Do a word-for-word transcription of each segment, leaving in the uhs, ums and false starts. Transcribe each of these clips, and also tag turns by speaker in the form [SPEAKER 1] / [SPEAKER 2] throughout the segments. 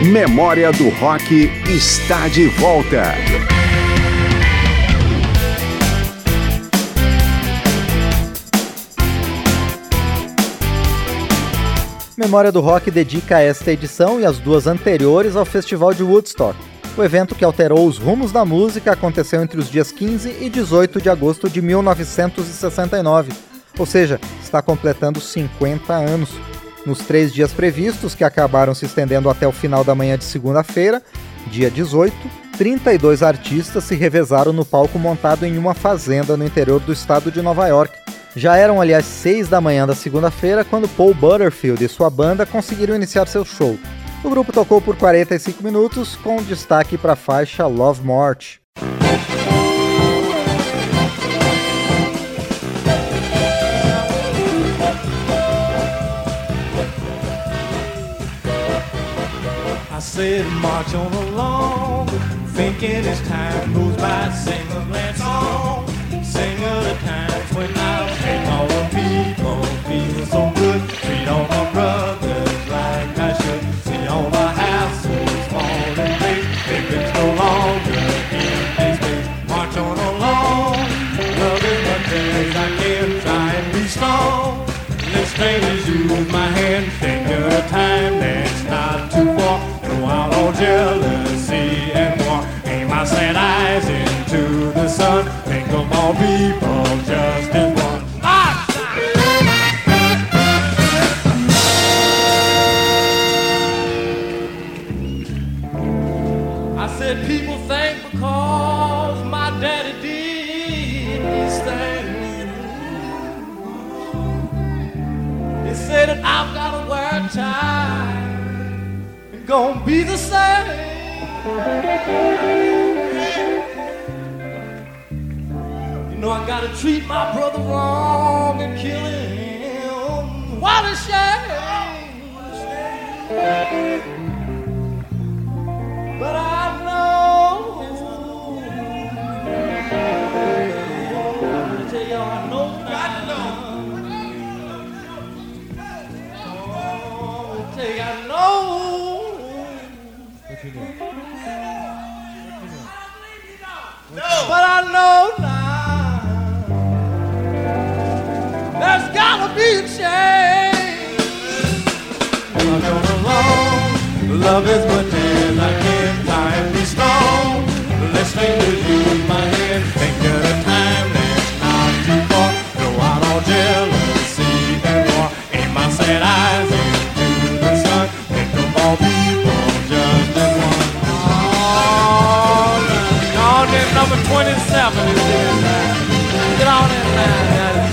[SPEAKER 1] Memória do Rock está de volta.
[SPEAKER 2] Memória do Rock dedica esta edição e as duas anteriores ao Festival de Woodstock. O evento que alterou os rumos da música aconteceu entre os dias quinze e dezoito de agosto de mil novecentos e sessenta e nove, ou seja, está completando cinquenta anos. Nos três dias previstos, que acabaram se estendendo até o final da manhã de segunda-feira, dia dezoito, trinta e dois artistas se revezaram no palco montado em uma fazenda no interior do estado de Nova York. Já eram, aliás, seis da manhã da segunda-feira quando Paul Butterfield e sua banda conseguiram iniciar seu show. O grupo tocou por quarenta e cinco minutos, com destaque para a faixa Love March.
[SPEAKER 3] I said march on along, thinking as time goes by, sing a glad song, sing of the times when I make all the people feel so good, treat all my brothers like I should, see all the houses fall in place, if it's no longer in this place, march on along, love is my days, I can try and be strong, let's strangers use my hand, think of the time that's not too far, out all jealousy and war, aim my sad eyes into the sun, think of all people just as one. I said people think because my daddy did these things, they said that I've got to wear a tie, gonna be the same. You know I gotta treat my brother wrong and kill him. What a shame. But I know, I tell y'all I know now. Oh, I tell you I know. What you doing? No. But I know now there's gotta be a change. Love on alone, love is what is. I can't try and be strong. Let's strangers use my hand. Think of the time that's not too far. Throw out all jealousy and war. Aim my sad eyes into the sun. Think of all people just as one. Oh, on in number twenty-seven is here. Get on in there, Daddy.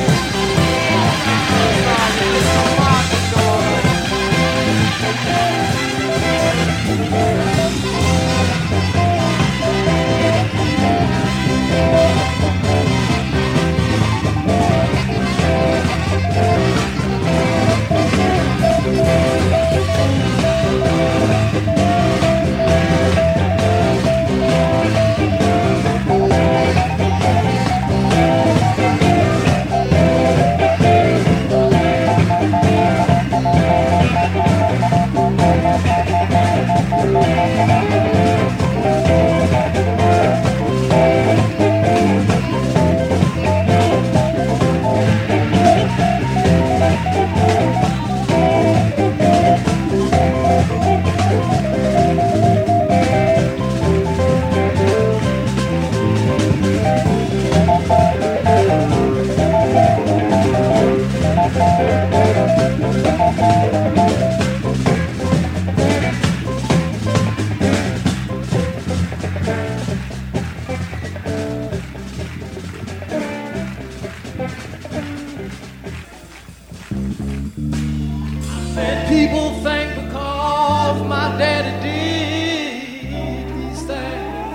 [SPEAKER 3] Said people think because my daddy did these things,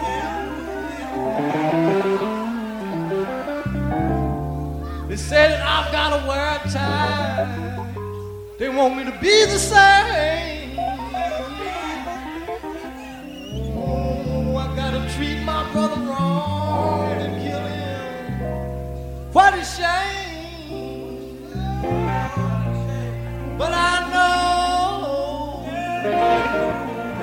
[SPEAKER 3] they said that I've got to wear a tie. They want me to be the same. Oh, I gotta treat my brother wrong and kill him. What a shame. But I know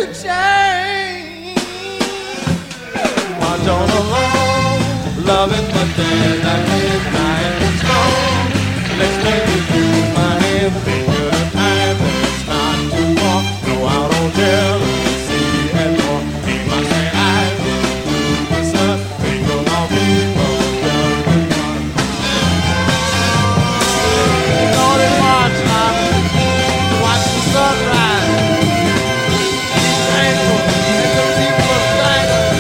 [SPEAKER 3] change. March on along, loving the day that midnight is gone. Let's make it through my head, think of the time when it's not too far. Go out on jealousy and more. He must say I will do the sun. Think of all people just as one. Lord, it's March now. Watch the sunrise. Thankful, and the people are thankful.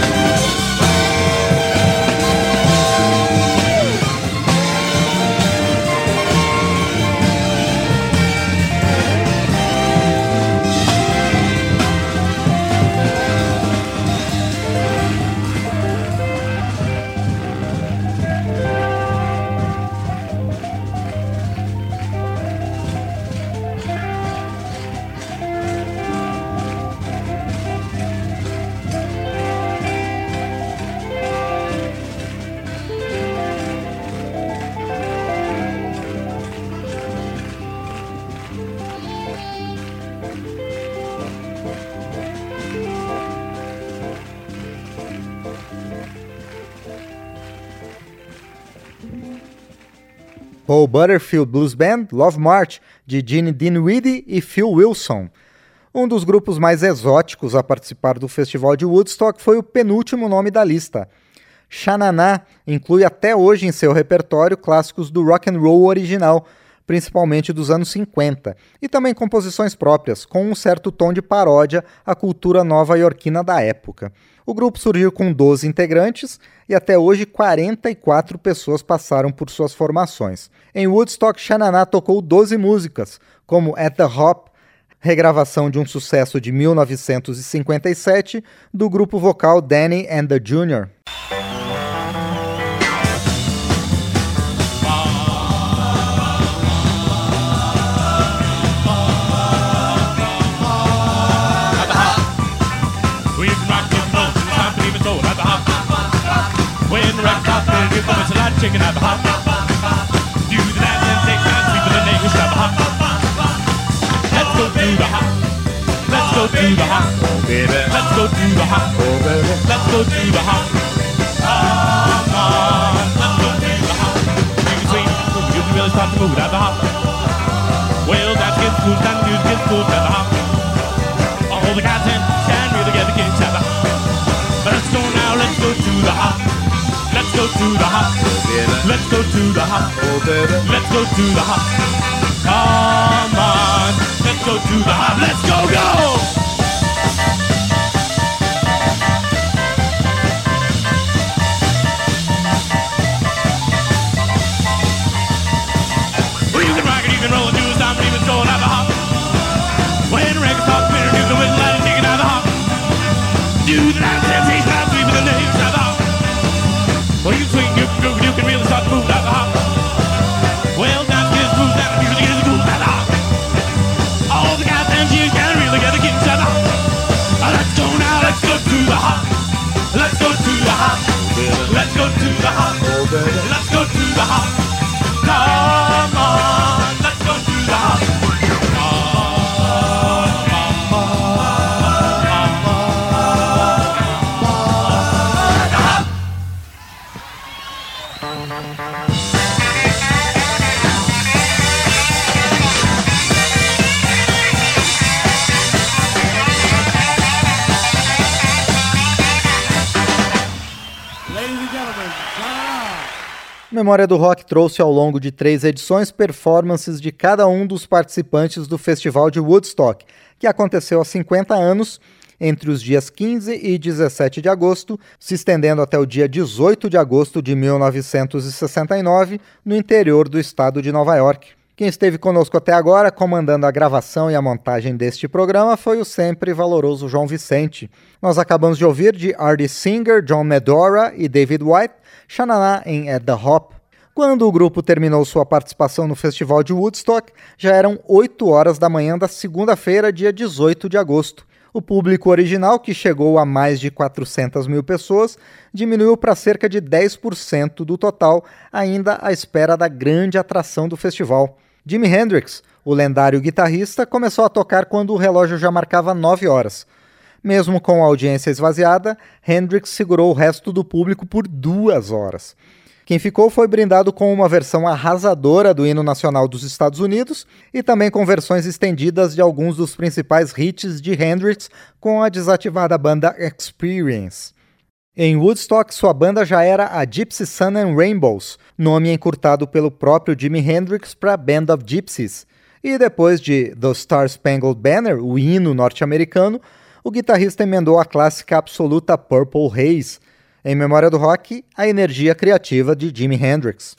[SPEAKER 2] Paul Butterfield Blues Band, Love March, de Gene Dinwiddie e Phil Wilson. Um dos grupos mais exóticos a participar do Festival de Woodstock foi o penúltimo nome da lista. Xananá inclui até hoje em seu repertório clássicos do rock and roll original, principalmente dos anos cinquenta, e também composições próprias, com um certo tom de paródia à cultura nova-iorquina da época. O grupo surgiu com doze integrantes e até hoje quarenta e quatro pessoas passaram por suas formações. Em Woodstock, Xananá tocou doze músicas, como At the Hop, regravação de um sucesso de mil novecentos e cinquenta e sete do grupo vocal Danny and the Junior.
[SPEAKER 3] Chicken at the hop. Do the dance and take time, sweep with the neighbors at the hop. Let's go do the hop. Let's go do the hop, oh baby. Let's go do the hop, oh baby. Let's go do the hop. Come on, let's go do the hop. You can swing, you can really start to move at the hop. Well, dance gets cool, dance music gets cool at the hop. All the guys in can really get the kids at the hop. But let's go now, let's go to the hop. Let's go to the hop, baby. Let's go to the hop, oh baby. Let's go to the hop. Come on, let's go to the hop. Let's go, go! Well, you can rock it, you can roll it, do a stomp, even throw it out the hop. When the record starts spinning, you can whistle and take it out the hop. Do the dance, dance, dance, dance, sweep with the neighbors out the hop. Well, you swing, you can groove, you can really start to move out the hop. Well, dance gets moved down, the music is cool out the hop. All the guys and you can really get the kids out the hop. Uh, let's go now, let's go to the hop. Let's go to the hop. Let's go to the hop. Let's go to the hop. Come on, let's go to the hop.
[SPEAKER 2] Memória do Rock trouxe ao longo de três edições performances de cada um dos participantes do Festival de Woodstock, que aconteceu há cinquenta anos, entre os dias quinze e dezessete de agosto, se estendendo até o dia dezoito de agosto de mil novecentos e sessenta e nove, no interior do estado de Nova York. Quem esteve conosco até agora, comandando a gravação e a montagem deste programa, foi o sempre valoroso João Vicente. Nós acabamos de ouvir de Artie Singer, John Medora e David White, Xananá em At the Hop. Quando o grupo terminou sua participação no Festival de Woodstock, já eram oito horas da manhã da segunda-feira, dia dezoito de agosto. O público original, que chegou a mais de quatrocentas mil pessoas, diminuiu para cerca de dez por cento do total, ainda à espera da grande atração do festival. Jimi Hendrix, o lendário guitarrista, começou a tocar quando o relógio já marcava nove horas. Mesmo com a audiência esvaziada, Hendrix segurou o resto do público por duas horas. Quem ficou foi brindado com uma versão arrasadora do hino nacional dos Estados Unidos e também com versões estendidas de alguns dos principais hits de Hendrix com a desativada banda Experience. Em Woodstock, sua banda já era a Gypsy Sun and Rainbows, nome encurtado pelo próprio Jimi Hendrix para Band of Gypsies. E depois de The Star Spangled Banner, o hino norte-americano, o guitarrista emendou a clássica absoluta Purple Haze. Em memória do rock, a energia criativa de Jimi Hendrix.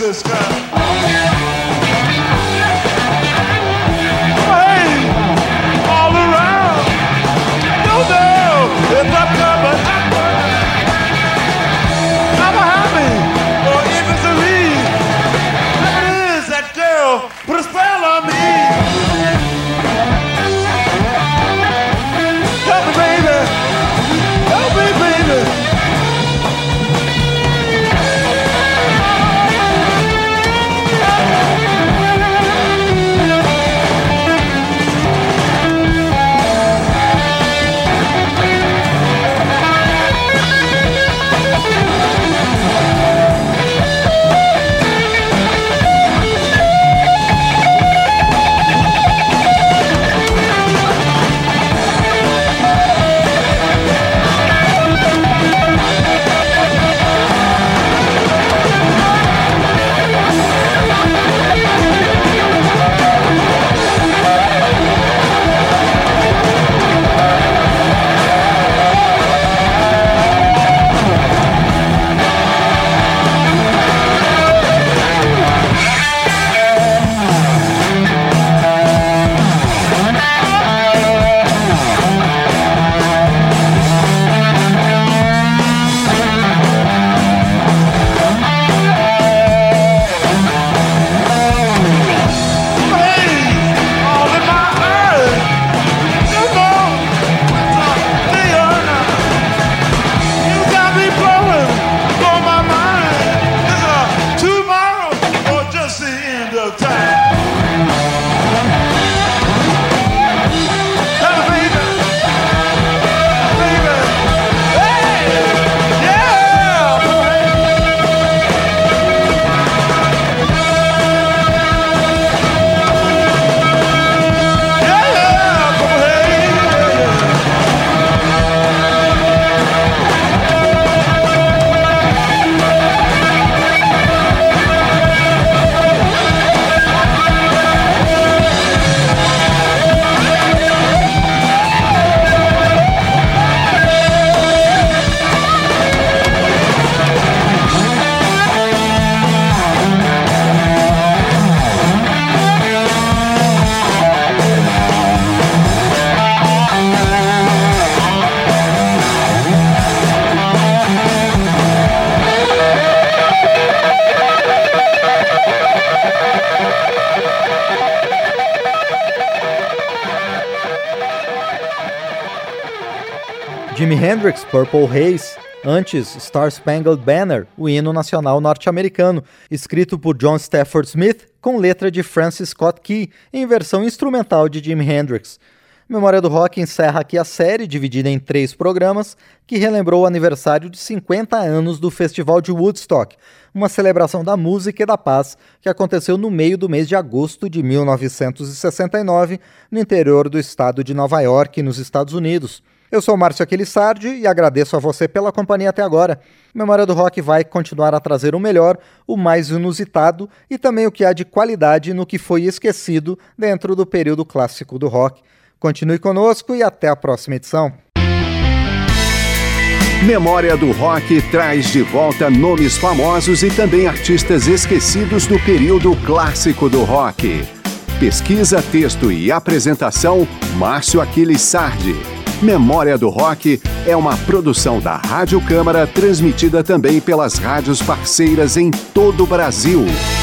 [SPEAKER 3] Francisco. Hey, all around. No, no, it's up there, but I'm happy, or if it's a read, it is that girl put a spell on me. Help me, baby. Help me, baby.
[SPEAKER 2] Jimi Hendrix, Purple Haze, antes Star Spangled Banner, o hino nacional norte-americano, escrito por John Stafford Smith, com letra de Francis Scott Key, em versão instrumental de Jimi Hendrix. Memória do Rock encerra aqui a série, dividida em três programas, que relembrou o aniversário de cinquenta anos do Festival de Woodstock, uma celebração da música e da paz que aconteceu no meio do mês de agosto de mil novecentos e sessenta e nove, no interior do estado de Nova York, nos Estados Unidos. Eu sou Márcio Aquilissardi e agradeço a você pela companhia até agora. Memória do Rock vai continuar a trazer o melhor, o mais inusitado e também o que há de qualidade no que foi esquecido dentro do período clássico do rock. Continue conosco e até a próxima edição.
[SPEAKER 1] Memória do Rock traz de volta nomes famosos e também artistas esquecidos do período clássico do rock. Pesquisa, texto e apresentação, Márcio Aquilissardi. Memória do Rock é uma produção da Rádio Câmara, transmitida também pelas rádios parceiras em todo o Brasil.